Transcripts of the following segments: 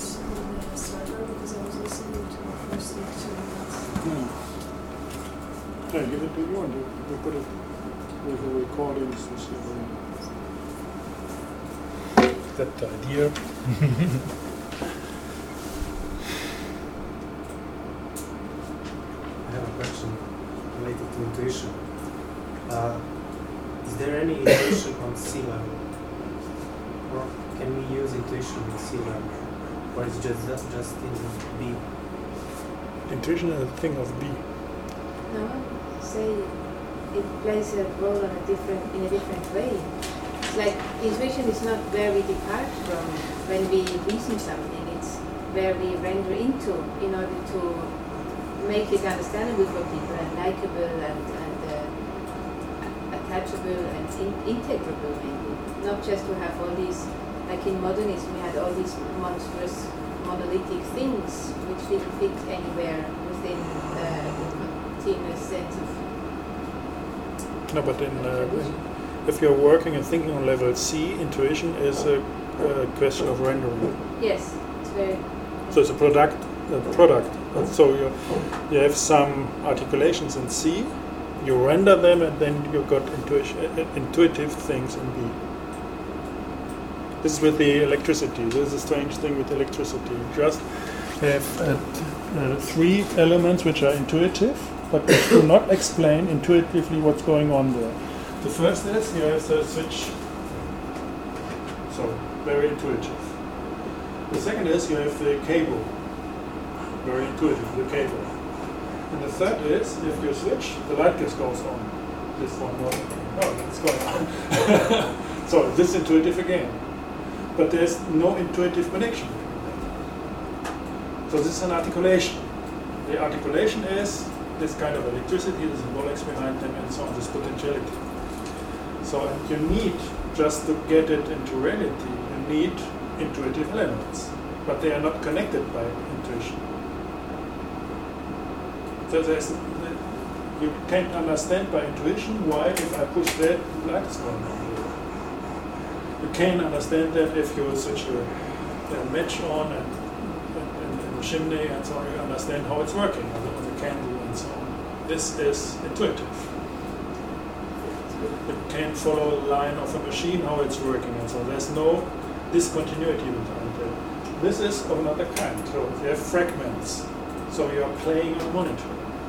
notes on the server because I was listening to the first lecture. Yeah, give it to you and you put it with the recordings and see that the idea. I have a question related to intuition. Is there any intuition on sea level? Or can we use intuition in sea level? Or is it just in B? Intuition is a thing of B. No, say it plays a role in a different way. It's like intuition is not where we depart from when we reason something. It's where we render into in order to make it understandable for people and likable and attachable and integrable maybe. Not just to have all these, like in modernism we had all these monstrous monolithic things which didn't fit anywhere within the continuous sense of... No, but if you're working and thinking on level C, intuition is a question of rendering. Yes, it's very... So it's a product. So you have some articulations in C, you render them, and then you got intuitive things in B. This is with the electricity. This is a strange thing with electricity. You just have three elements which are intuitive, but which do not explain intuitively what's going on there. The first is you have the switch. So very intuitive. The second is you have the cable. Very intuitive, the cable. And the third is, if you switch, the light just goes on. This one, it's going on. So this is intuitive again. But there's no intuitive connection. So this is an articulation. The articulation is this kind of electricity, the symbolics behind them, and so on, this potentiality. So you need, just to get it into reality, you need intuitive elements. But they are not connected by intuition. So you can't understand by intuition why, if I push that, light is going on. You can understand that if you switch a match on and a chimney and so on, you understand how it's working, on the candle and so on. This is intuitive. You can follow a line of a machine, how it's working and so on. There's no discontinuity behind it. This is of another kind. So you have fragments. So you are playing on a monitor.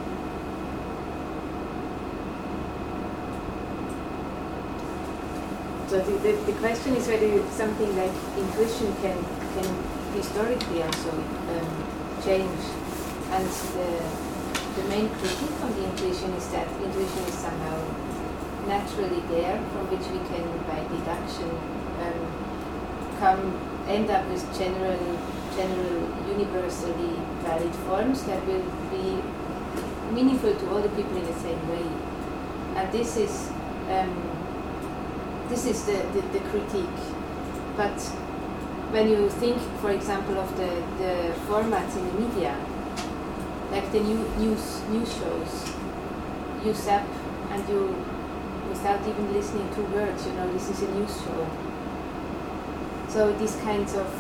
So the question is whether something like intuition can historically also change. And the main critique on the intuition is that intuition is somehow naturally there, from which we can, by deduction, end up with general universally valid forms that will be meaningful to all the people in the same way. And this is the critique. But when you think, for example, of the formats in the media, like the news shows, you zap and you, without even listening to words, you know, this is a news show. So these kinds of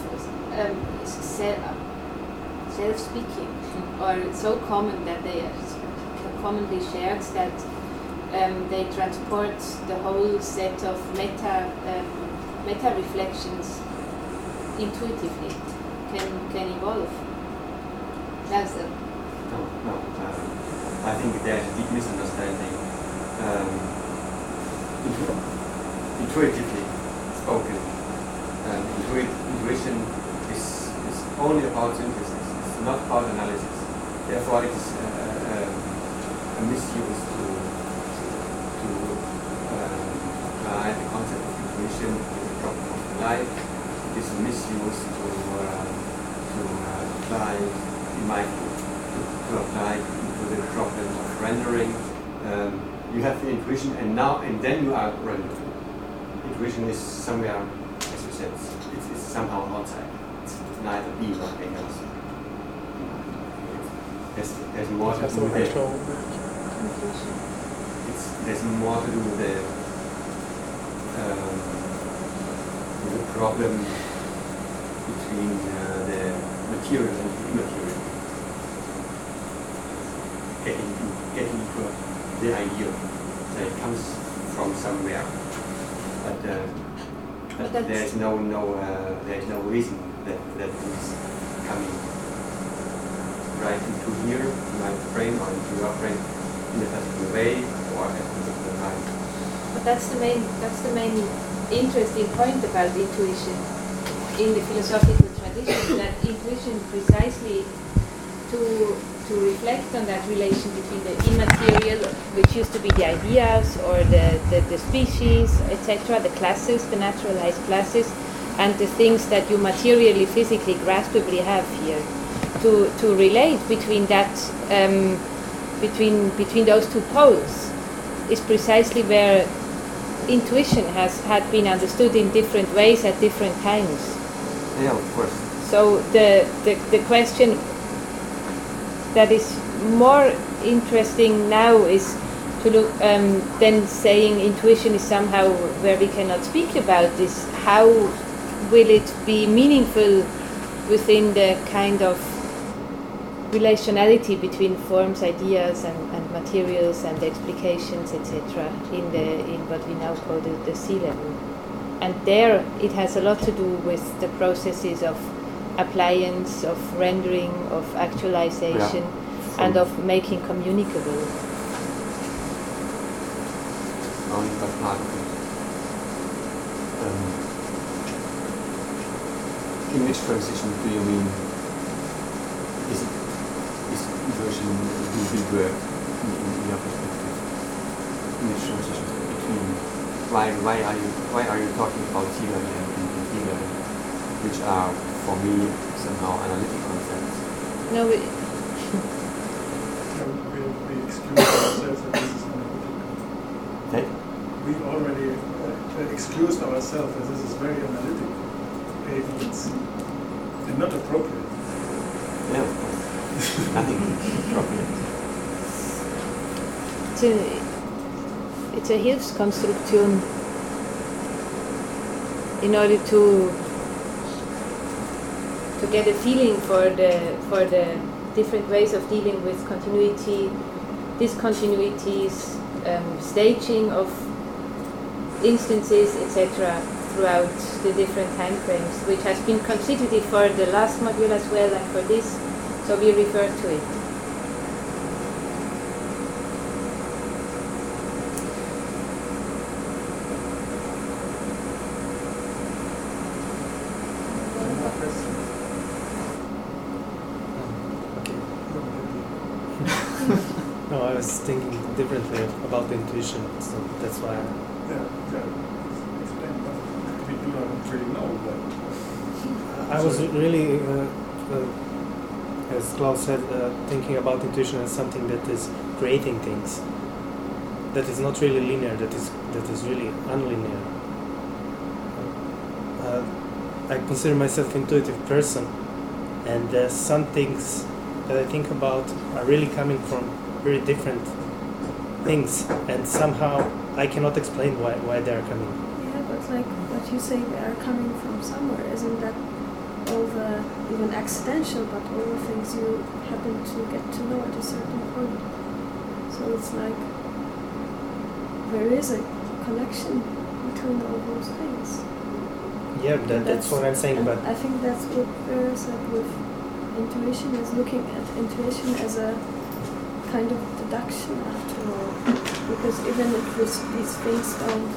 self-speaking are so common that they are commonly shared that they transport the whole set of meta reflections intuitively, can evolve. That's the... No. I think there's a deep misunderstanding. Intuitively spoken, intuition is only about synthesis. It's not about analysis. Therefore, it is a misuse to apply the concept of intuition to the problem of life. It is a misuse to apply, in my view, to apply to the problem of rendering. You have the intuition, and then you are rendering. Intuition is somewhere, as you said, it's somehow outside. It's neither B nor A else. There's more to do with it. There's more to do with the problem between the material and immaterial. Getting to the ideal that it comes from somewhere, but that's- there is no reason that is coming right into here, in my brain or into your brain in a particular way or at a particular time. But that's the main interesting point about intuition in the philosophical tradition, that intuition precisely to reflect on that relation between the immaterial, which used to be the ideas or the species, etc., the classes, the naturalized classes, and the things that you materially, physically, graspably have here. To relate between that, between those two poles, is precisely where intuition had been understood in different ways at different times. Yeah, of course. So the question that is more interesting now is to look than saying intuition is somehow where we cannot speak about this. How will it be meaningful within the kind of relationality between forms, ideas, and materials and explications, etc., in what we now call the sea level? And there it has a lot to do with the processes of appliance, of rendering, of actualization, and of making communicable. Only but part of it. In which transition do you mean? Is inversion will work in your perspective? In which transition between why are you talking about sea level and D level, which are for me somehow analytic concepts? No, We excuse ourselves that this is analytical. That? We already excused ourselves that this is very analytical. A, B, and C. And not appropriate. Yeah, of course. Nothing appropriate. It's a Hilfskonstruktion in order to get a feeling for the different ways of dealing with continuity, discontinuities, staging of instances, etc., throughout the different time frames, which has been constitutive for the last module as well and for this, so we refer to it. No, I was thinking differently about intuition, so that's why. Explain, but we do not really know that. I was really, as Klaus said, thinking about intuition as something that is creating things. That is not really linear. That is really unlinear. I consider myself an intuitive person, and some things that I think about are really coming from very different things, and somehow I cannot explain why they are coming. Yeah, but like what you say, they are coming from somewhere. Isn't that all the, even accidental, but all the things you happen to get to know at a certain point? So it's like there is a connection between all those things. Yeah, that's what I'm saying. And But I think that's what Vera said with intuition, is looking at intuition as a kind of deduction after all. Because even if these things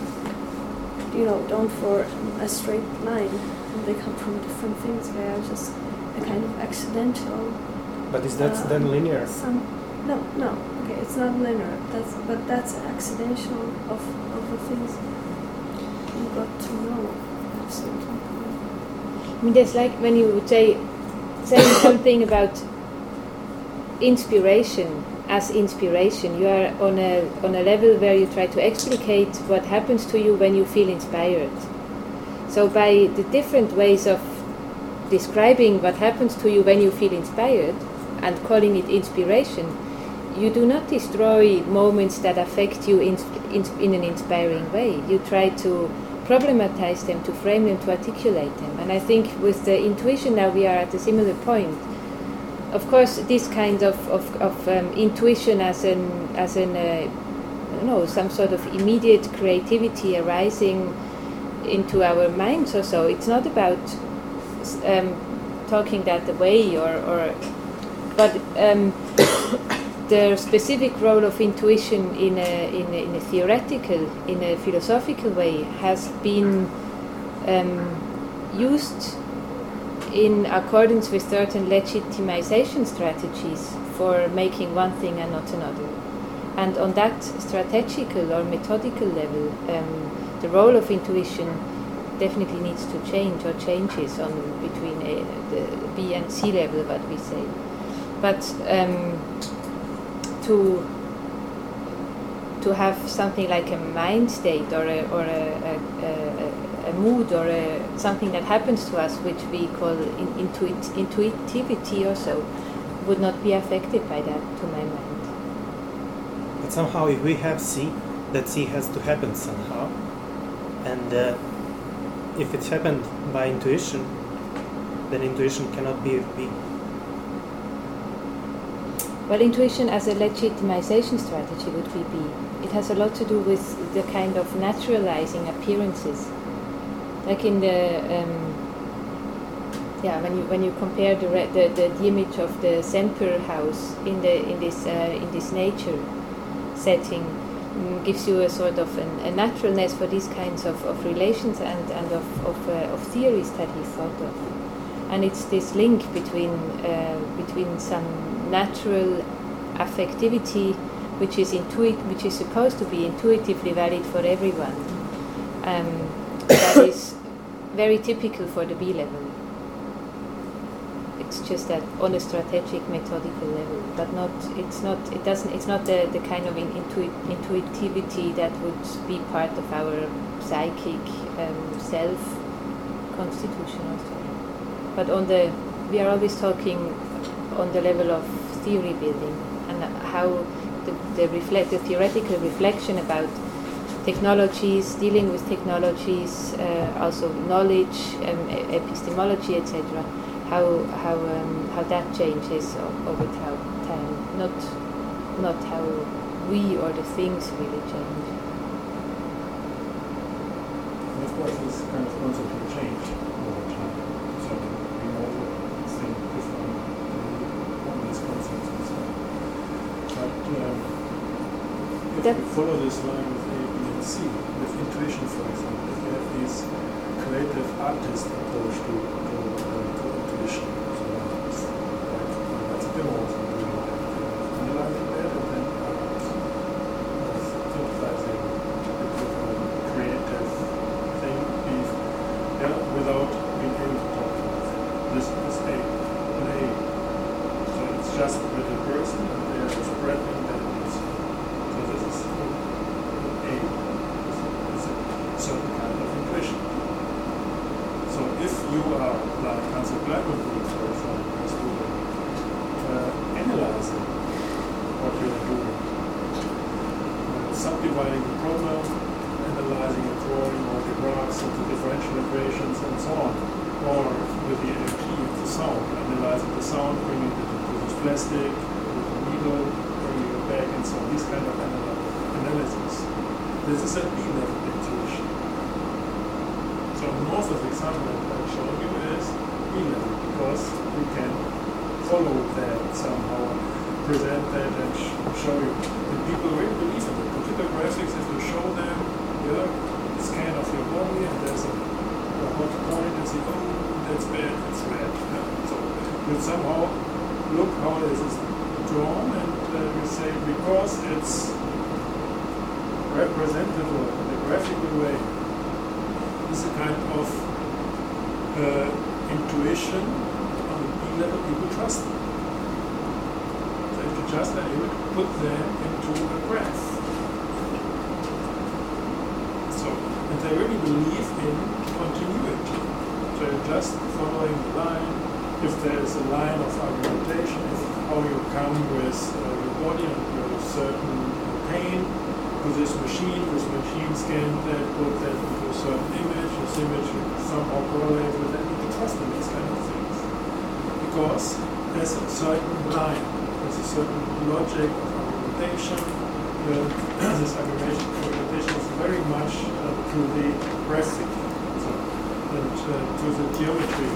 don't form a straight line, and they come from different things, they are just a kind of accidental. But is that then linear? No. Okay, it's not linear. That's accidental of the things you got to know at a certain point. I mean, that's like when you would say something about inspiration as inspiration. You are on a level where you try to explicate what happens to you when you feel inspired. So by the different ways of describing what happens to you when you feel inspired and calling it inspiration, you do not destroy moments that affect you in an inspiring way. You try to problematize them, to frame them, to articulate them. And I think with the intuition now we are at a similar point. Of course, this kind of intuition as an I don't know, some sort of immediate creativity arising into our minds or so. It's not about talking that away but the specific role of intuition in a theoretical, in a philosophical way has been used in accordance with certain legitimization strategies for making one thing and not another. And on that strategical or methodical level, the role of intuition definitely needs to change, or changes on between the B and C level, what we say. But to have something like a mind state or a mood or something that happens to us, which we call intuitivity or so, would not be affected by that, to my mind. But somehow, if we have C, that C has to happen somehow. And if it's happened by intuition, then intuition cannot be B. Well, intuition as a legitimization strategy would be B. It has a lot to do with the kind of naturalizing appearances. Like in the when you compare the image of the Semper house in this nature setting, gives you a sort of a naturalness for these kinds of relations and of theories that he thought of. And it's this link between some natural affectivity, which is supposed to be intuitively valid for everyone. That is very typical for the B level. It's just that on a strategic, methodical level, but it's not the kind of intuitivity that would be part of our psychic self constitution also. But we are always talking on the level of theory building, and how the theoretical reflection about technologies, dealing with technologies, also knowledge, epistemology, etc. How that changes over time, not how we or the things really change. And of course, this kind of concept will change over time. So we also think different on these concepts and so on. But if we follow this line with A, B, and C, with intuition, for example, if you have this creative artist approach to intuition, so that's a bit more analyzing that, and then synthesizing a creative thing without being able to talk to it. This is A. So it's just with a person, and they are spreading that needs. So this is A. It's a certain kind of intuition. So if you are, like Hansel Blackwood, for example, is doing, analyzing what you are doing, subdividing the problem, analyzing a drawing or the graphs of the differential equations and so on, or with the AFT of the sound, analyzing the sound, bringing it into this plastic, with the needle, bringing it back, and so on, these kind of analysis. This is a B-level intuition. So most of the example that I'm showing you is B-level, because we can follow that somehow, present that and show you. And people really believe in it. Computer graphics, if you show them, scan of your body, and there's a hot point, and say, oh, that's bad, it's red. So you somehow look how this is drawn, and you say, because it's representable in a graphical way, is a kind of intuition on the B level people trust them. So if you just are able to put them into a graph. So, and they really believe in continuity. So you're just following the line. If there is a line of argumentation, if how you come with your body and your certain pain, to this machine can put that into a certain image, this image somehow correlates with that. You can trust in these kind of things. Because there's a certain line, there's a certain logic of argumentation. This argumentation is very much to the graphic, and to the geometry.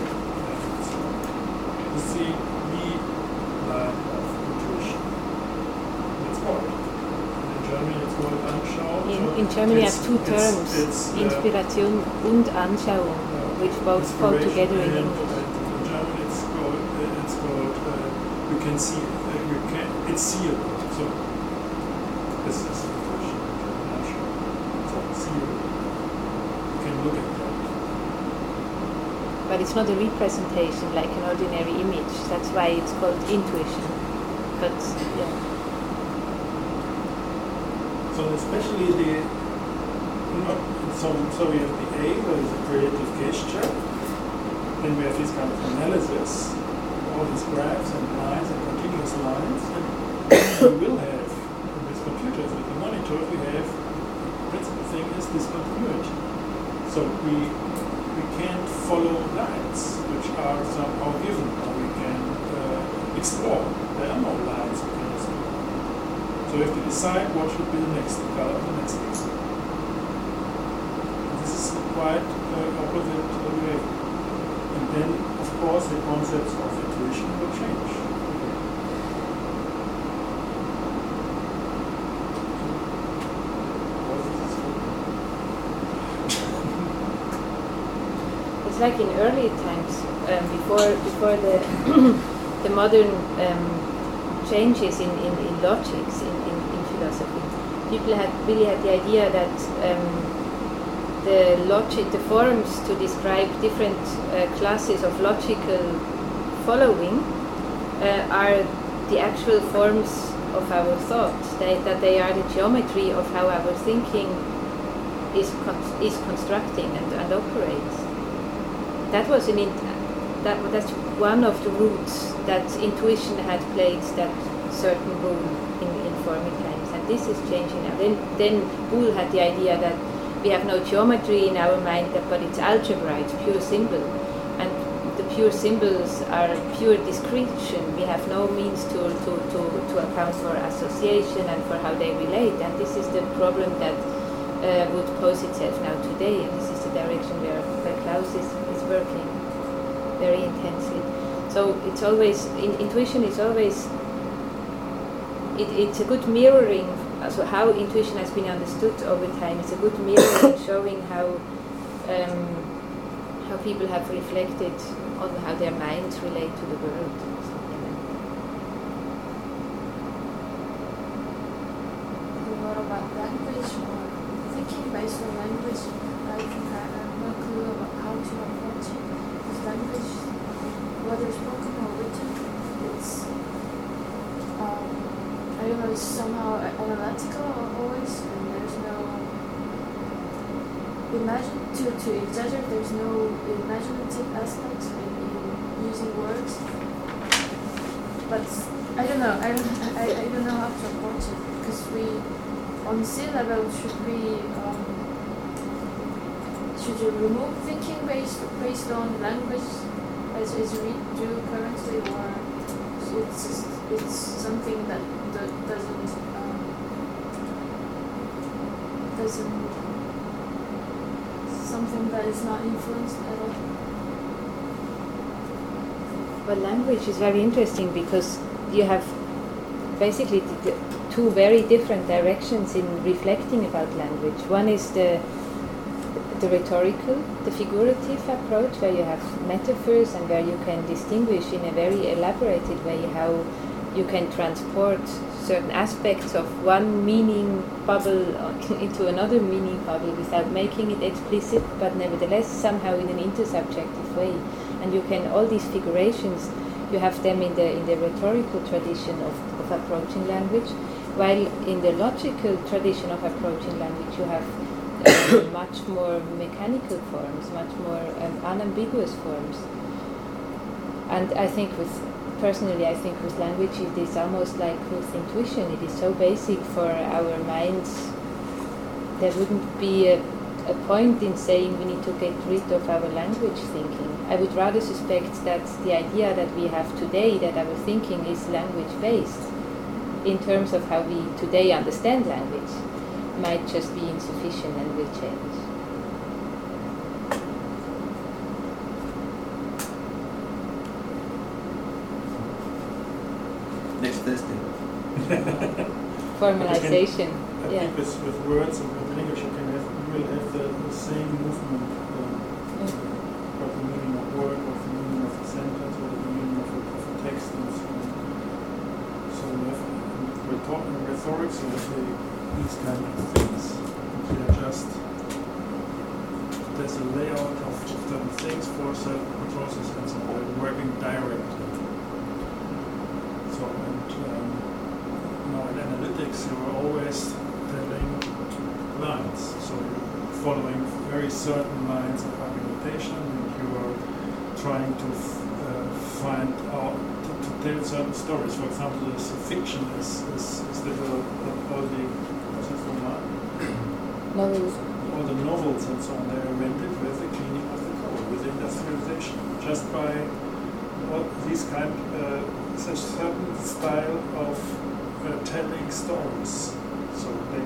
You see the line of intuition. It's called. In German it's called Anschauung. In Germany, you have two terms, Inspiration und Anschauung, which both go together in English. In German it's called you can see, it's seeable. So this is intuition. So seeable. You can look at that. But it's not a representation like an ordinary image. That's why it's called intuition. But yeah. So especially so we have the A, where is a creative gesture. Then we have this kind of analysis, all these graphs and lines and continuous lines. And we will have, with computers, with the monitor, we have, the principal thing is this continuity. So we can't follow lines which are somehow given, or we can explore. There are no lines we can explore. So we have to decide what should be the next color, the next thing. This is quite opposite behavior. And then, of course, the concepts of intuition will change. It's like in early times, before the the modern changes in logics in philosophy, people really had the idea that the forms to describe different classes of logical following are the actual forms of our thought. That they are the geometry of how our thinking is constructing and operates. That's one of the roots that intuition had played that certain role in former times, and this is changing now. Then Boole had the idea that we have no geometry in our mind, but it's algebra, it's pure symbol, and the pure symbols are pure description. We have no means to account for association and for how they relate, and this is the problem that would pose itself now today, and this is the direction where Klaus is working very intensely. So it's always, intuition is always, it's a good mirroring, so how intuition has been understood over time. It's a good mirroring showing how people have reflected on how their minds relate to the world. What about language or thinking based on language? I think I have no clue about how to approach it. Because language, whether spoken or written, it's I don't know, it's somehow analytical always, and there's no to exaggerate. There's no imaginative aspect in using words. But I don't know. I don't know how to approach it, because we, on sea level, should you remove thinking based on language as we do currently, or it's something that doesn't something that is not influenced at all? Well, language is very interesting because you have basically the two very different directions in reflecting about language. One is the rhetorical, the figurative approach, where you have metaphors and where you can distinguish in a very elaborated way how you can transport certain aspects of one meaning bubble into another meaning bubble without making it explicit, but nevertheless somehow in an intersubjective way. And you can, all these figurations, you have them in the rhetorical tradition of approaching language, while in the logical tradition of approaching language you have much more mechanical forms, much more unambiguous forms. And I think personally I think with language it is almost like with intuition. It is so basic for our minds there wouldn't be a point in saying we need to get rid of our language thinking. I would rather suspect that the idea that we have today, that our thinking is language-based, in terms of how we today understand language, might just be insufficient and will change. Next Thursday. Formalization. I Yeah. think with words and with language you will have the same movement. What the meaning of word, what the meaning of a sentence, what the meaning of a text, and so on. So we're talking rhetoric, so these kind of things. They are just there's a layout of certain things for certain processes and so on, working directly. So now in analytics you are always telling lines. So you're following very certain lines of argumentation and you are trying to find out, to tell certain stories. For example, this fiction is all the Novels. all the novels and so on, they are invented with the cleaning of the coal, with industrialization, just by all these kind, such certain style of telling stories. So they,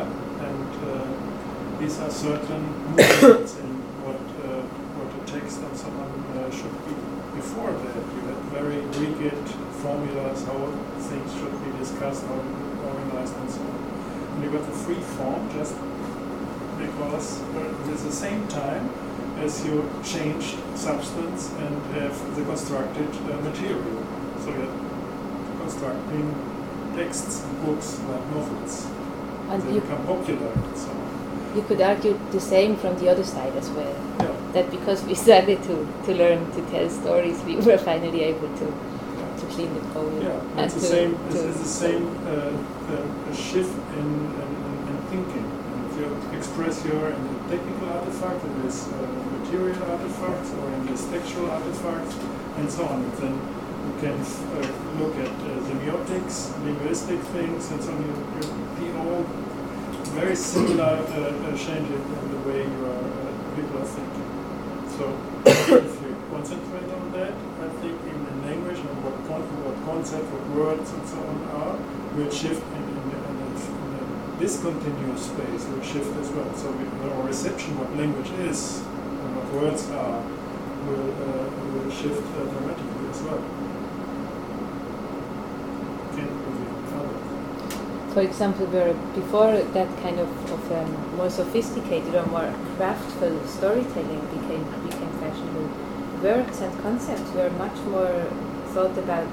and these are certain movements in what a text and so on should be. Before that, you had very rigid formulas how things should be discussed, how organized, and so on. And you got the free form just because at the same time as you changed substance and have the constructed material. So you're constructing texts and books like novels. And They become popular and so on. you could argue the same from the other side as well. Yeah. That because we started to learn to tell stories, we were finally able to clean the coal. Yeah, it's the same. It's the same shift in thinking. If you express your in the technical artifact, in this material artifacts, or in this textual artifacts, and so on, then you can look at semiotics, linguistic things, and so on. You see all very similar changes in the way people are thinking. So if you concentrate on that, I think in the language and what concept, what words and so on are, will shift in the discontinuous space will shift as well. So our reception what language is and what words are will shift dramatically as well. Can't really cover. For example, where before that kind of more sophisticated or more craftful storytelling became fashionable, words and concepts were much more thought about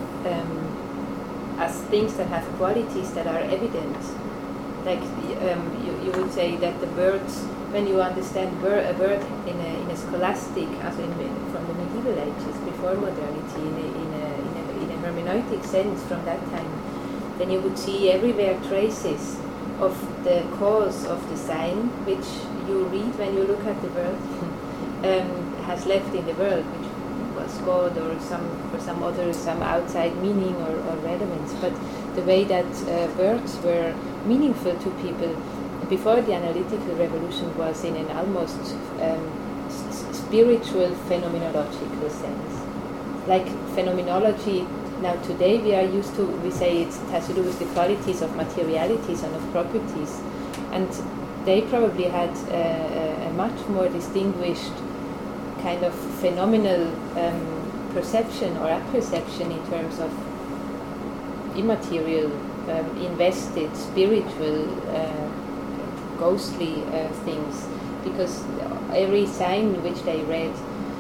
as things that have qualities that are evident. Like you would say that the words, when you understand a word in a scholastic, as from the medieval ages before modernity, in a hermeneutic sense from that time, then you would see everywhere traces of the cause of the sign which you read when you look at the word has left in the world, which was God or some outside meaning or relevance. But the way that words were meaningful to people before the analytical revolution was in an almost spiritual phenomenological sense. Like phenomenology, now today we say it has to do with the qualities of materialities and of properties, and they probably had a much more distinguished kind of phenomenal perception or apperception in terms of immaterial, invested, spiritual, ghostly things, because every sign which they read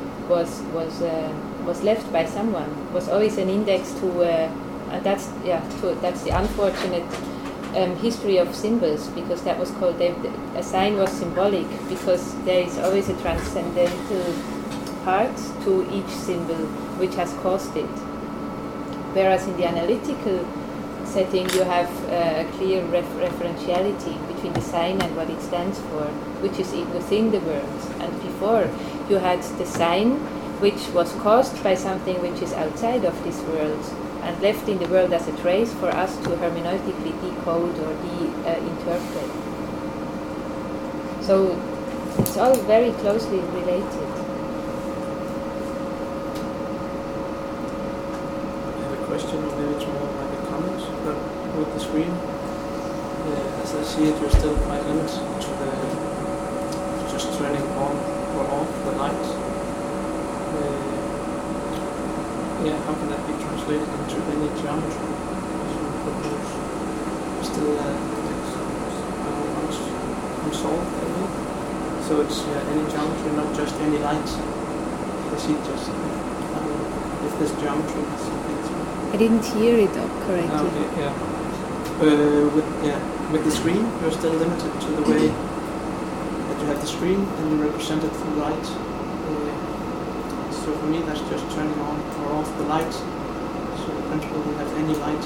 was left by someone, was always an index to, and that's the unfortunate history of symbols, because that was called, a sign was symbolic because there is always a transcendental part to each symbol which has caused it. Whereas in the analytical setting you have a clear referentiality between the sign and what it stands for, which is within the world. And before you had the sign which was caused by something which is outside of this world and left in the world as a trace for us to hermeneutically decode or interpret. So it's all very closely related. I have a question, maybe it's more like a comment, but with the screen, as I see it, you're still quite limited to the just turning on or off the light. Yeah, how can that be translated into any geometry? As you propose, still unsolved, maybe. So it's any geometry, not just any light. I see just if this geometry is something. I didn't hear it correctly. Okay, yeah. With the screen, you're still limited to the way that you have the screen and you represent it through light. So for me, that's just turning on or off the light. So in principle, we have any light.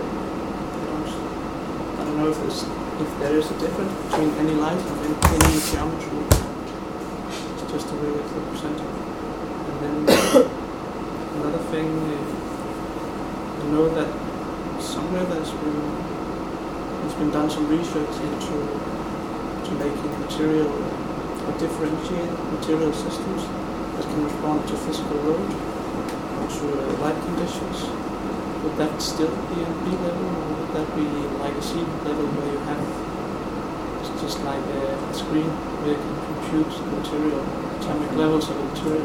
I don't know if there is a difference between any light and any geometry. It's just the way it's represented. And then another thing, I know that somewhere there's been done some research into making material or differentiate material systems that can respond to physical load or to light conditions. Would that still be at B level, or would that be like a C level where you have it's just like a screen where you can compute the material, atomic levels of the material?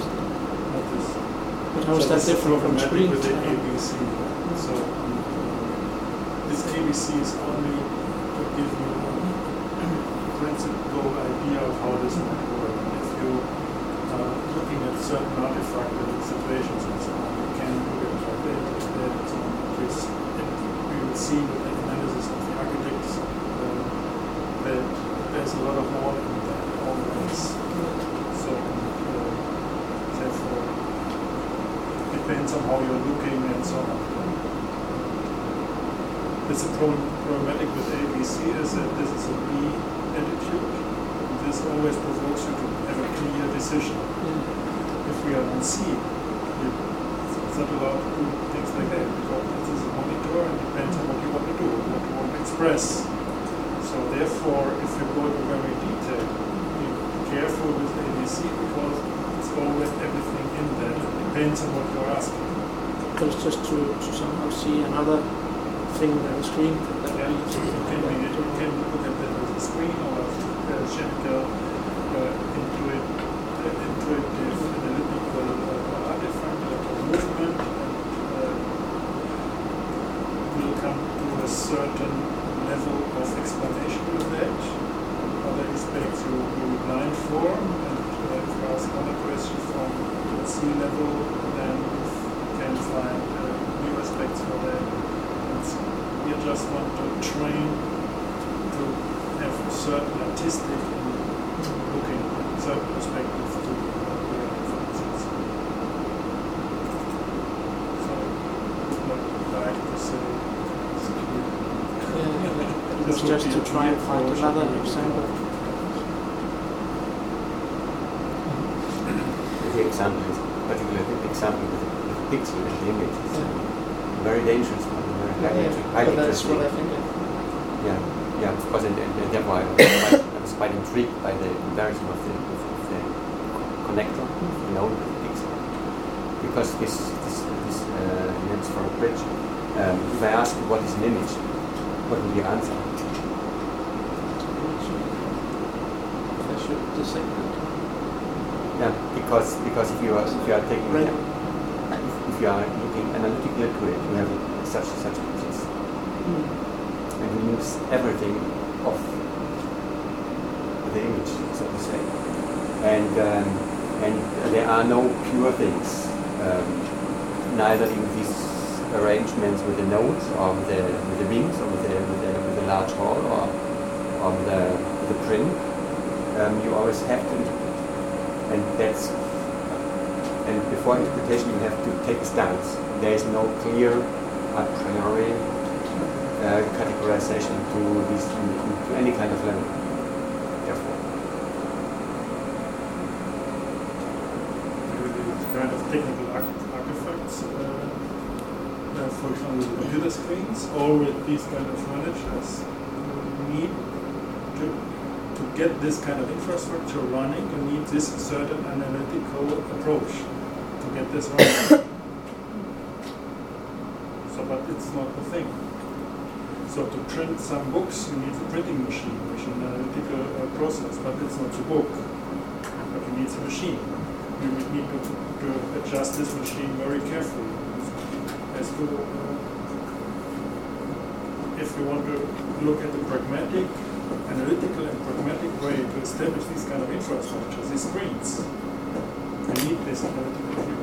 But how is that different from screen? With the ABC. So this ABC is only to give you a principal idea of how this might work. If you are looking at certain artifacted situations and so on, you can look at that and so on. We will see with the analysis of the architects that there's a lot of more in that always. So therefore depends on how you're looking and so on. It's a problematic with ABC is that this is a B attitude. This always provokes you to have a clear decision. If we are on C, it's not allowed to do things like that because this is a monitor and depends on what you want to do, what you want to express. So therefore, if you go into very detail, be careful with ABC because it's always everything in there. It depends on what you're asking. But it's just to somehow see another thing on the screen. Yeah, you can look at that as a screen or a chemical intuitive analytical artifact, like a movement, and will come to a certain level of explanation with that. Other aspects you will be blind for, and if you ask other questions from C level, then you can find new aspects for that. We just want to train to have a certain artistic looking at certain perspectives to for instance. So I would not like to say it's clear. It's just to try and find another example. The example is particularly the example with the pixel and the image. It's a very dangerous one. But that's what I think. Yeah, of course, and therefore I was quite intrigued by the comparison of the connector, the node with the pixel, because this image for a bridge. If I ask you what is an image, what will your answer? I should dissect it. Yeah, because if you are taking if you are looking analytically to it, you have such images. And we use everything of the image, so to say. And there are no pure things, neither in these arrangements with the nodes or with the wings or with the large hall or with the print. You always have to, and before interpretation you have to take a stance. There is no clear a priori categorization to any kind of level. Therefore, the kind of technical artifacts, for example, with computer screens or with these kind of furnitures, need to get this kind of infrastructure running, you need this certain analytical approach to get this running. So, but it's not the thing. So to print some books, you need a printing machine, which is an analytical process, but it's not the book. But you need the machine. You would need to adjust this machine very carefully. As to, if you want to look at the pragmatic, analytical and pragmatic way to establish these kind of infrastructures, these screens, you need this analytical view.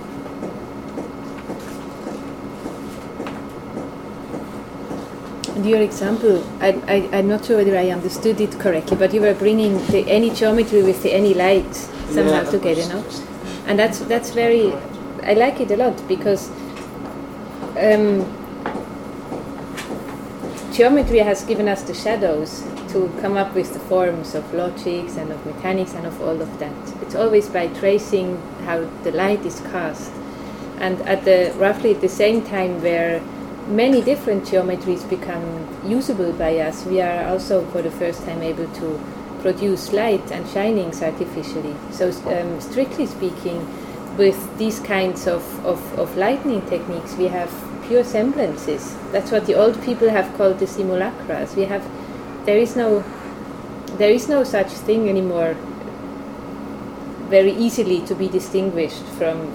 And your example, I'm not sure whether I understood it correctly, but you were bringing the any geometry with the any light somehow together, no? And that's very, I like it a lot because geometry has given us the shadows to come up with the forms of logics and of mechanics and of all of that. It's always by tracing how the light is cast. And at the roughly at the same time where many different geometries become usable by us, we are also for the first time able to produce light and shinings artificially. So strictly speaking, with these kinds of lightning techniques, we have pure semblances. That's what the old people have called the simulacras. There is no such thing anymore very easily to be distinguished from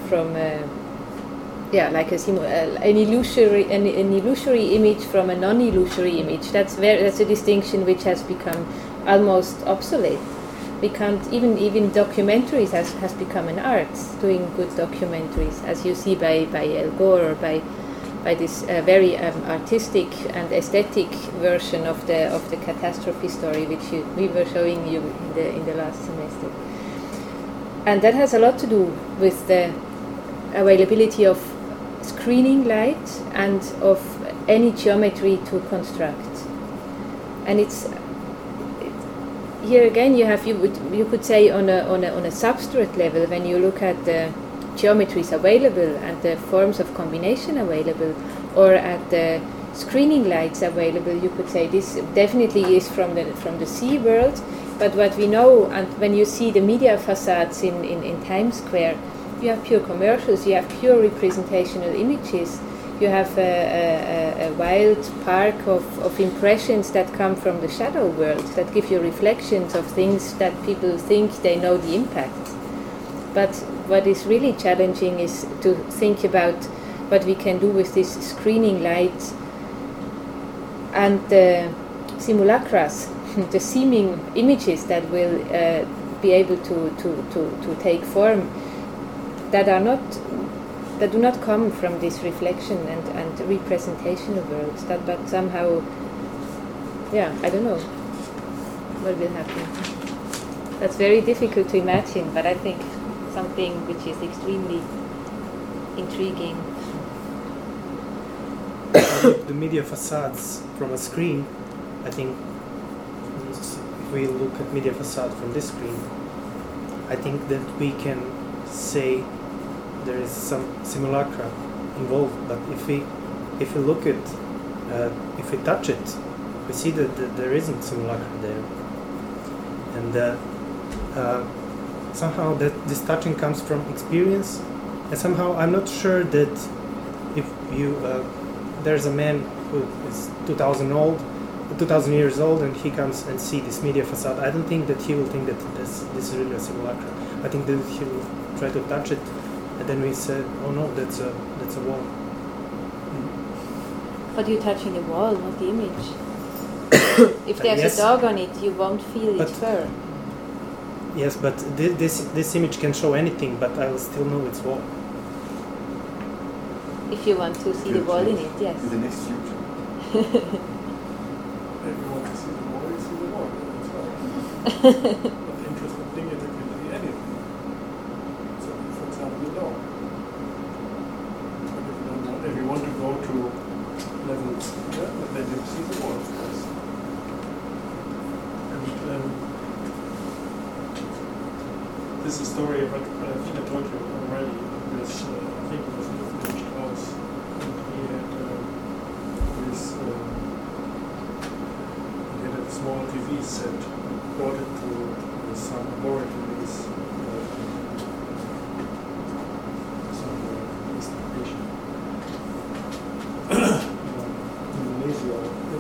like an illusory image from a non-illusory image. That's a distinction which has become almost obsolete. We can't even documentaries has become an art, doing good documentaries, as you see by Al Gore or by this very artistic and aesthetic version of the catastrophe story, which we were showing you in the last semester. And that has a lot to do with the availability of screening light and of any geometry to construct. And it's here again you could say on a substrate level, when you look at the geometries available and the forms of combination available, or at the screening lights available, you could say this definitely is from the sea world. But what we know, and when you see the media facades in Times Square, you have pure commercials, you have pure representational images, you have a wild park of impressions that come from the shadow world, that give you reflections of things that people think they know the impact. But what is really challenging is to think about what we can do with this screening light and the simulacras, the seeming images that will be able to take form, that do not come from this reflection and representation of worlds, but somehow, I don't know what will happen. That's very difficult to imagine, but I think something which is extremely intriguing. The media facades from a screen, I think if we look at media facade from this screen, I think that we can say there is some simulacra involved, but if we look at if we touch it, we see that there isn't simulacra there, and somehow that this touching comes from experience, and somehow I'm not sure that if you there's a man who is 2,000 years old and he comes and see this media facade, I don't think that he will think that this is really a simulacra. I think that he will try to touch it, and then we said, oh no, that's a wall. But you're touching the wall, not the image. If there's Yes. a dog on it, you won't feel its fur. Yes, but this image can show anything, but I will still know it's wall. If you want to see the wall in it, yes. In the next future. If you want to see the wall, you see the wall. That's right. But the interesting thing is it can be anything. So, for example, the dog. But if you want to go to levels, then you see the wall, of course. And this is a story about, I think I told you already, this, I think it was Ludwig Strauss, and he had this, he had a small TV set, bought it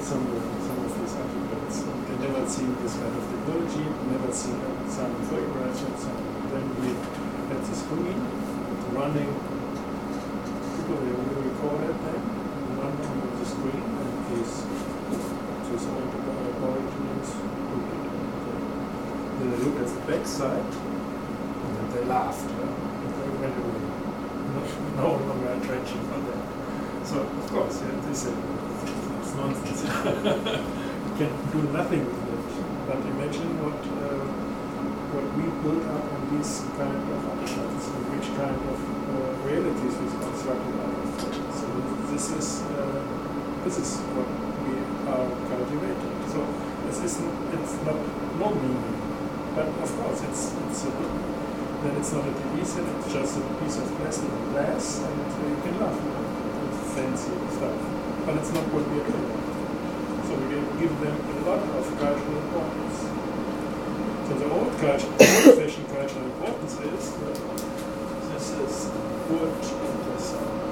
some of these articles. They never seen this kind of technology, never seen some photographs or something. Then we had the screen running. People will record it then, run on the screen, and these old aborigines look at it. Then they look at the back side, and then they laughed. And they went away. No longer attraction for them. So, of course, they said, it's nonsense. You can do nothing with it. But imagine what we build up on these kind of articles, and which kind of realities we constructed out of it. So this is what we are cultivating. So it's not no meaning. But of course, then it's not a TV set, it's just a piece of plastic and glass, and you can laugh at it. It's fancy stuff. But it's not what we are doing. So we give them a lot of cultural importance. So the old-fashioned cultural importance is that this is wood, and there's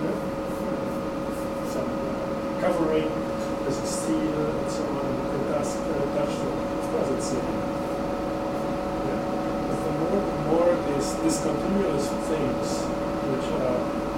some covering, this is steel, and so on, and you can touch them. Of course it's more discontinuous things which are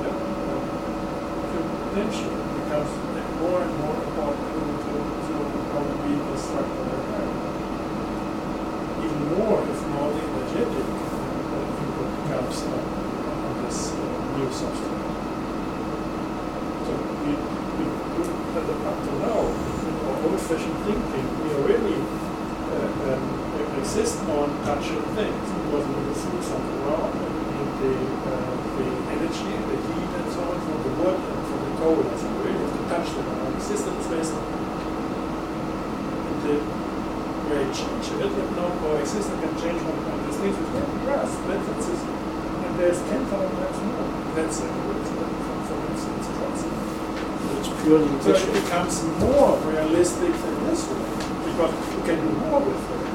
potential becomes more and more important to how we construct our environment. Even more if more the energetic input comes on this new substrate. So up to now, in our old-fashioned thinking, we are really exist on touching things, because we receive something around, and we need the energy and the heat and so on from the wood and from the coal, and so we really have to touch them. Our existence based on it. And the way change it, but now our existence can change on these things which can be grasped. And there's 10,000 times more. That's a good for instance, concept. It's purely So it becomes more realistic than this one, because you can do more with it.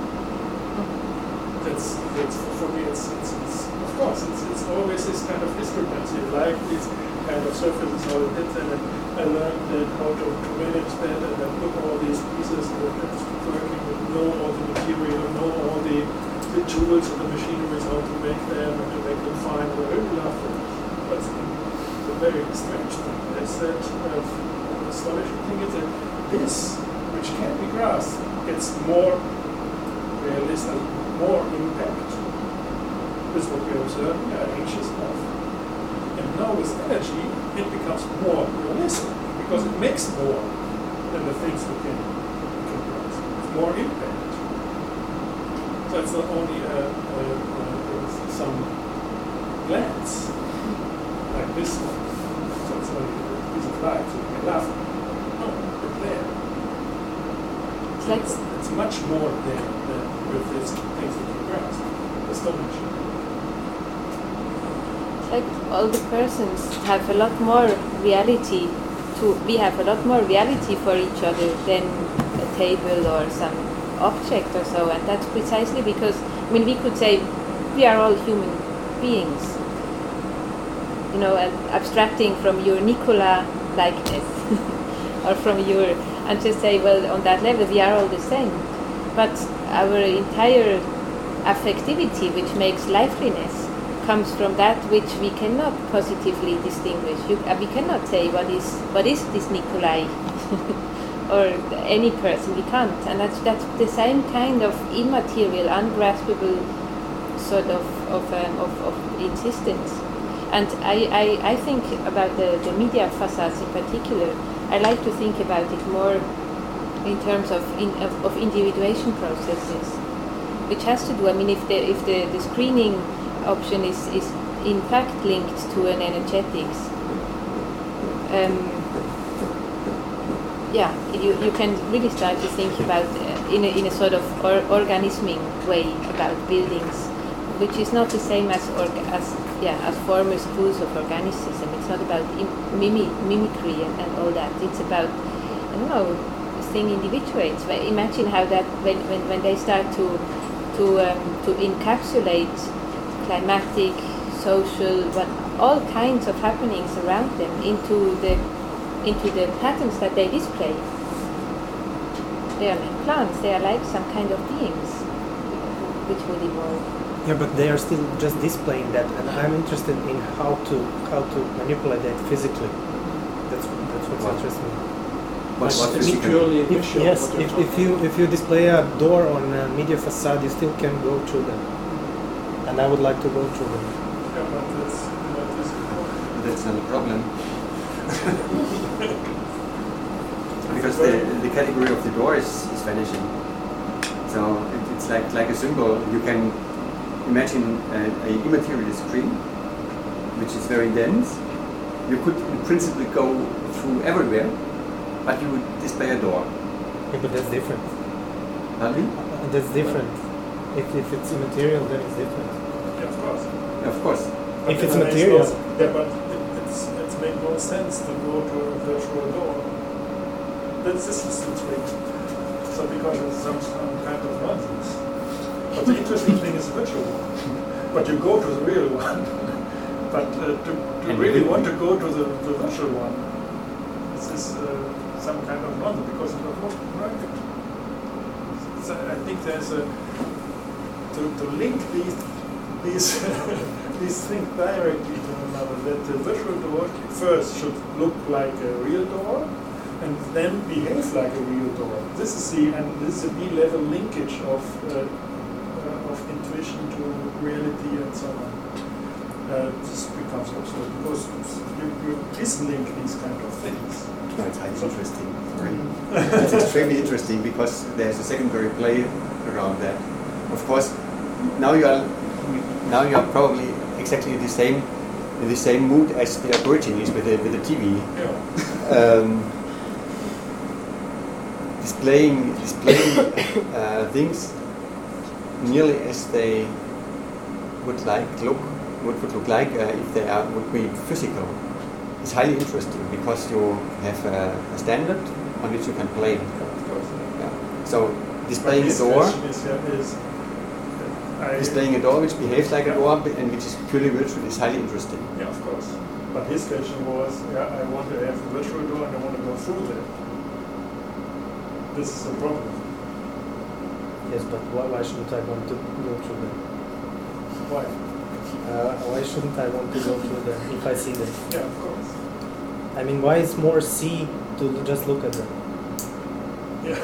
That's for me. It's of course it's always this kind of discrepancy. Like these kind of surfaces all the internet. I learned that how to manage that, and then put all these pieces that's working, and know all the material, know all the tools and the machinery, how to make them and to make them fine. I really love it. But the very strange thing is that the astonishing thing is that this, which can be grasped, gets more realistic, more impact. This is what we observe. We are anxious enough. And now with energy, it becomes more realistic because it makes more than the things we can grasp. It's more impact. So it's not only some glance like this one. So it's only a piece of light, so you can laugh. No, it's there. It's like It's much more there than with these things that you grasp. Astonishing. like all the persons have a lot more reality we have a lot more reality for each other than a table or some object or so, and that's precisely because, I mean, we could say we are all human beings, you know, abstracting from your Nikola likeness or from your, and just say, well, on that level we are all the same, but our entire affectivity, which makes liveliness, comes from that which we cannot positively distinguish. We cannot say what is this Nikolai or any person. We can't, and that's the same kind of immaterial, ungraspable sort of existence. And I think about the media facades in particular. I like to think about it more in terms of individuation processes, which has to do. I mean, if the screening option is in fact linked to an energetics, you can really start to think about in a sort of organismic way about buildings, which is not the same as former schools of organicism. It's not about mimicry and all that. It's about, I don't know, thing individuates. Imagine how that when they start to encapsulate climatic, social, but all kinds of happenings around them into the patterns that they display. They are like plants. They are like some kind of beings which would evolve. Yeah, but they are still just displaying that, and I'm interested in how to manipulate that physically. That's what's What? interesting. What It's physical? purely If, visual. yes, what you're if you display a door on a media facade, you still can go through them, and I would like to go through them. Yeah, but that's important. That's not a problem. Because the category of the door is vanishing. So it's like a symbol. You can imagine an immaterial screen, which is very dense. You could in principle go through everywhere, but you would display a door. Yeah, but that's different. Pardon? That's different. If it's immaterial, then it's different. Yeah, of course. Of course. But If it's it makes material. yeah, but it's make no sense to go to a virtual door. This is the trick. So because it's some kind of nonsense. But the interesting thing is the virtual one. But you go to the real one. But to And really you- want to go to the virtual one, this is some kind of nonsense because it does not work. So I think there's a to link these these things directly to one another. That the virtual door first should look like a real door, and then behave like a real door. This is the B-level linkage of intuition to reality and so on. This becomes obsolete because you dislink these kind of things. No, it's highly interesting. It's extremely interesting because there's a secondary play around that. Of course, now you are probably exactly in the same mood as the Aborigines with the TV. Yeah. Displaying things nearly as they would look like if they would be physical. It's highly interesting because you have a standard on which you can play. Of course. Yeah. So displaying a His door, question is displaying a door which behaves like a door and which is purely virtual is highly interesting. Yeah, of course. But his question was, I want to have a virtual door and I want to go through there. This is a problem. Yes, but why shouldn't I want to go through them? Why? Why shouldn't I want to go through them if I see them? Yeah, of course. I mean, why is more see to just look at them? Yeah.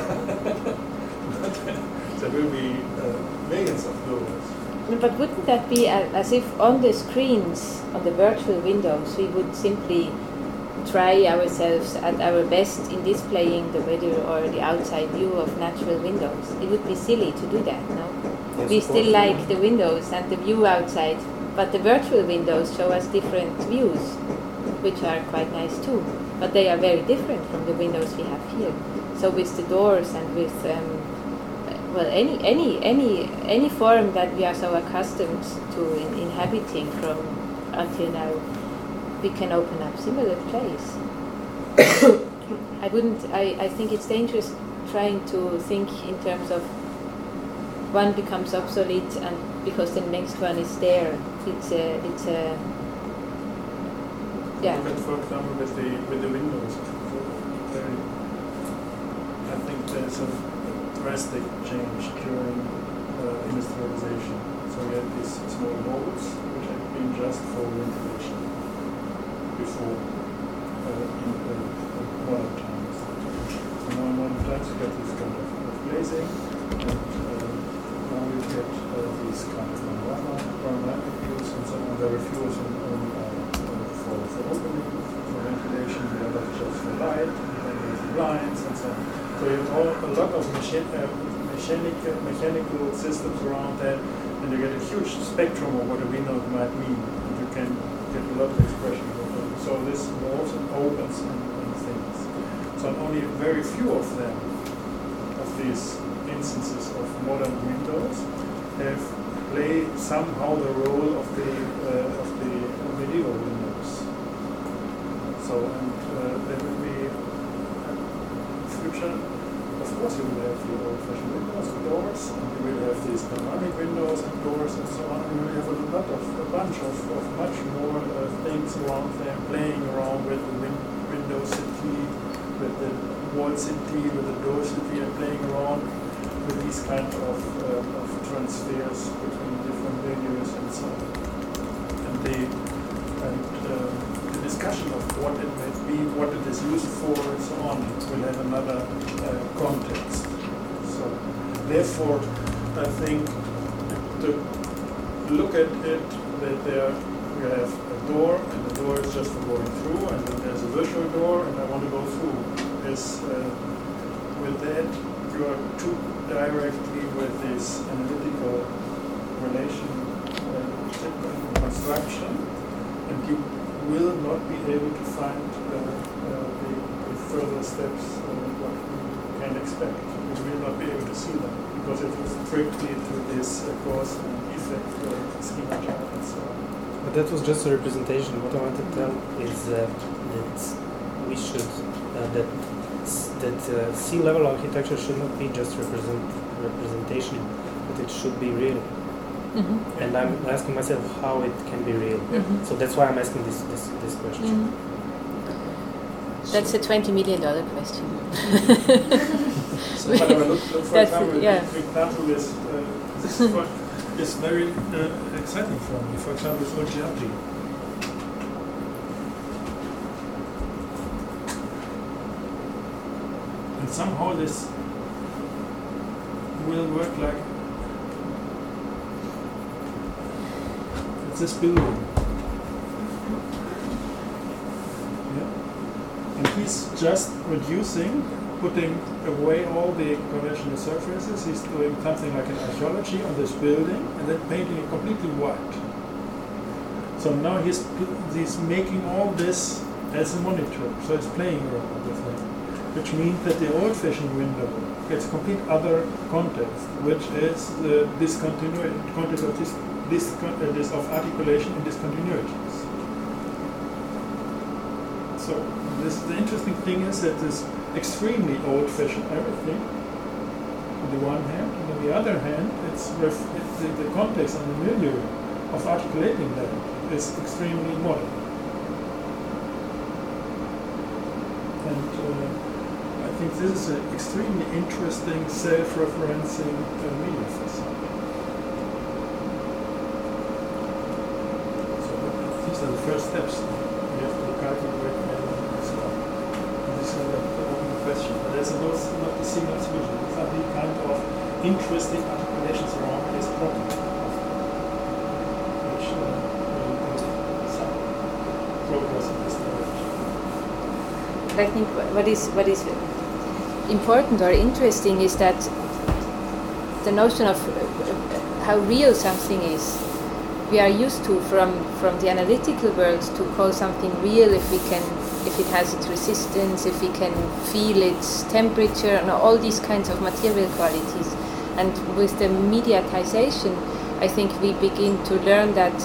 There will be millions of doors. But wouldn't that be as if on the screens, on the virtual windows, we would simply try ourselves at our best in displaying the weather or the outside view of natural windows? It would be silly to do that, no? Yes, We of still course. like the windows and the view outside, but the virtual windows show us different views, which are quite nice too. But they are very different from the windows we have here. So with the doors and with well, any form that we are so accustomed to inhabiting from until now, we can open up similar plays. I think it's dangerous trying to think in terms of one becomes obsolete and because the next one is there. It's a yeah. Look at, for example, with the windows. I think there's a drastic change during industrialization. So we had these small molds which had been just for ventilation before in modern times. So now in modern times you get this kind of glazing, and now you get these kind of panoramic views and so on. There are few of them for opening, for ventilation, the other just for light, and then with blinds and so on. So you have a lot of mechanical systems around that, and you get a huge spectrum of what a window might mean, and you can get a lot of expression of it. So this molds and opens and things. So only very few of them, of these instances of modern windows, have played somehow the role of the medieval windows. So there will be future. Of course, you will have the old-fashioned windows and doors, and you will have these panoramic windows and doors and so on. And you will have a bunch of much more things around there, playing around with the window city, with the walls indeed, with the doors that we are playing around with these kind of transfers between different venues and so on. And the discussion of what it might be, what it is used for, and so on, will have another context. So, therefore, I think to look at it that there we have a door, and the door is just for going through, and then there's a virtual door, and I want to go through. With that, you are too directly with this analytical relation construction, and you will not be able to find the further steps what we can expect. You will not be able to see them because it was strictly to this cause and effect schemata and so on. But that was just a representation. What I want to tell is that we should that sea-level architecture should not be just representation, but it should be real. Mm-hmm. And I'm asking myself how it can be real. Mm-hmm. So that's why I'm asking this question. Mm-hmm. That's a $20 million question. So, but look for That's example, it, yeah. the example is this is what is very exciting for me. For example, with Oggi. And somehow this will work like it's this building. Yeah. And he's just reducing, putting away all the conventional surfaces. He's doing something like an archaeology on this building and then painting it completely white. So now he's making all this as a monitor, so it's playing around with it, which means that the old-fashioned window gets a complete other context, which is the discontinuity context of this of articulation and discontinuities. So the interesting thing is that this extremely old-fashioned everything on the one hand, and on the other hand, it's the context and the milieu of articulating that is extremely modern. And I think this is an extremely interesting self-referencing media facade. So these are the first steps. We have to calculate and so on. And this is the open question. But there's not the single solution. These are the kind of interesting articulations around this problem, which will do some progress in this direction. I think what is important or interesting is that the notion of how real something is. We are used to from the analytical world to call something real if it has its resistance, if we can feel its temperature, and all these kinds of material qualities. And with the mediatization, I think we begin to learn that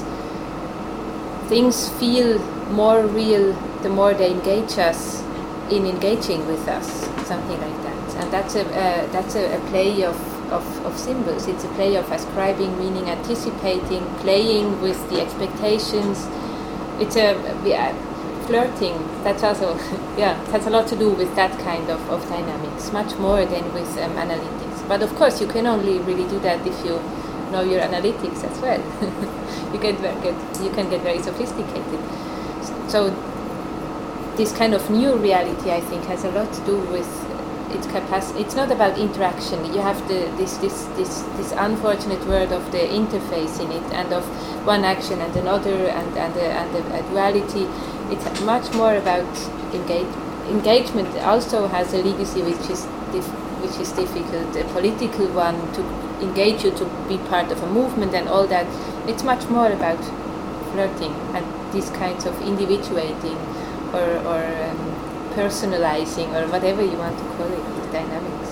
things feel more real the more they engage us in engaging with us, something like that. And that's a play of symbols. It's a play of ascribing meaning, anticipating, playing with the expectations. It's flirting. That's also has a lot to do with that kind of dynamics, much more than with analytics. But of course, you can only really do that if you know your analytics as well. you can get very sophisticated. So this kind of new reality, I think, has a lot to do with its capacity. It's not about interaction. You have this unfortunate word of the interface in it, and of one action and another, and a duality. It's much more about engagement. Also has a legacy which is difficult, a political one, to engage you to be part of a movement and all that. It's much more about flirting and these kinds of individuating or personalizing, or whatever you want to call it, with dynamics.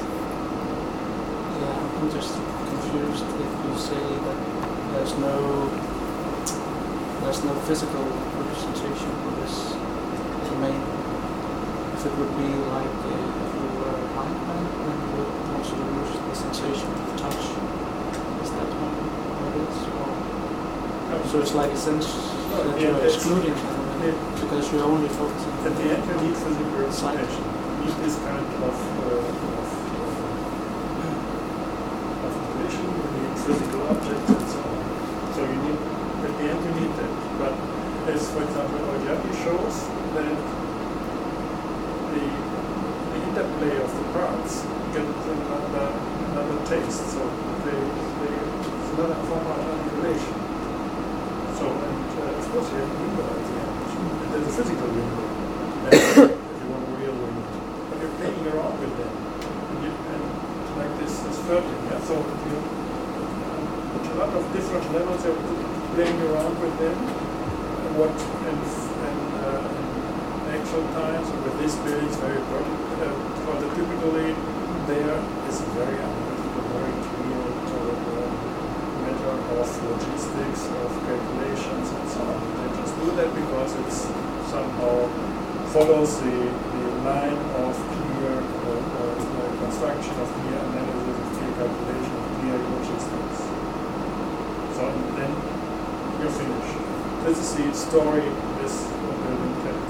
Yeah, I'm just confused if you say that there's no physical representation for this domain. If it would be like if you were a blind man, then you would also use the sensation of touch. Is that how it is? Or so it's like a sense that you're excluding them because you're only focusing at the end you need physical representation. You need this kind of intuition, you need physical objects and so on. So you need, at the end you need that. But as for example Oyaki shows that the interplay of the parts gets another taste. So it's another form of articulation. So and of course you have a window at the end. And there's a physical window. If you want a real window. But you're playing around with them. And like this flirting. Yeah? So you a lot of different levels of playing around with them. What in actual times with this building is very important. For the typically there is a very analytical, very clear matter of logistics, of calculations and so on. They just do that because it's somehow follows the line of clear construction of clear analysis, of clear calculation, of clear logistics. So then you're finished. This is the story this building tells.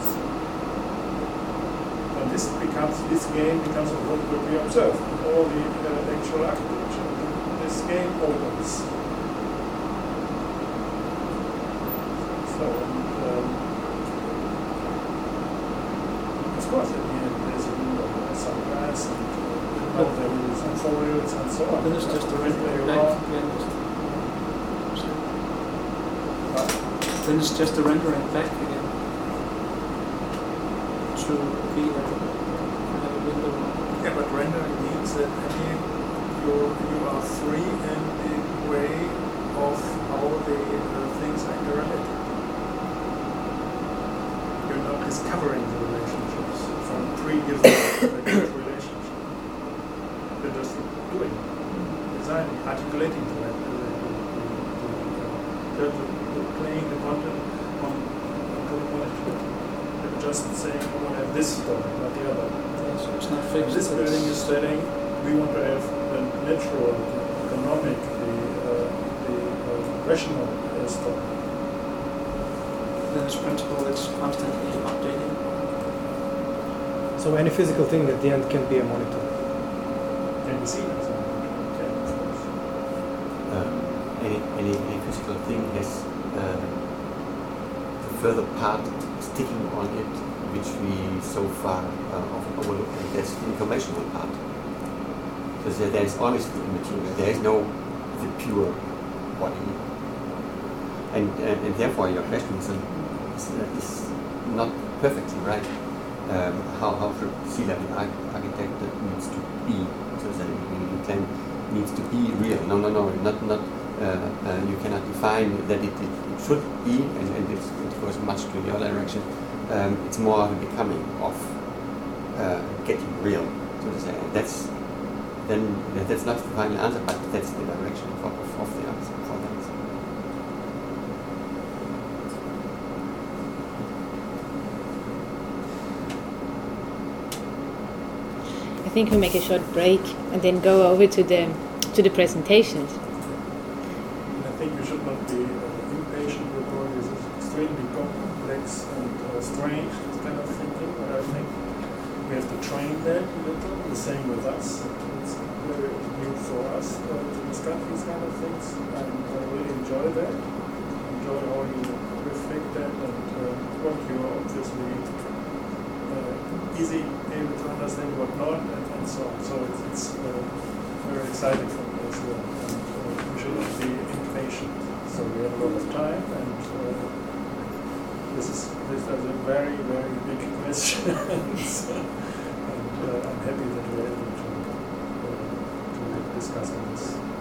And this game becomes what we observe in all the actual architecture. This game opens. So, of course, at the end there's a window, there's some glass, and there will be some foliage and so on. Then it's just a rendering back again. Then it's just a rendering back again. To be there, to have a window. Yeah, but rendering means that you are free in the way of how the things are interrelated. You're not discovering the relationships from previous relationships. You're just doing, designing, articulating the playing the content on the monitor. You're just saying, I want to have this story, not the other. So it's not fixed. This building is saying we want to have the natural, economic, the rational story. Then its principle is constantly updating. So any physical thing at the end can be a monitor. Can be seen as a monitor. Okay, of course. Any physical thing has the further part sticking on it, which we so far often overlook, and that's the informational part. So there is always the immaterial, there is no the pure body. And therefore your question is not perfectly right. How should sea-level architect needs to be, so that you can needs to be real. No, not you cannot define that it should be, and it goes much to the other direction. It's more of a becoming of getting real, so to say. That's not the final answer, but that's the direction of the answer for that. I think we make a short break and then go over to the presentations. I think we should not be impatient with all this extremely complex and strange kind of thinking, but I think we have to train that a little. The same with us. It's very new for us to discuss these kind of things, and I really enjoy that. Enjoy how you reflect that, and what you are obviously easy able to understand, what not, and so on. So it's very exciting for me as well. And we should not be impatient. So we have a lot of time, and this is a very, very big question. And I'm happy that we're able to discuss on this.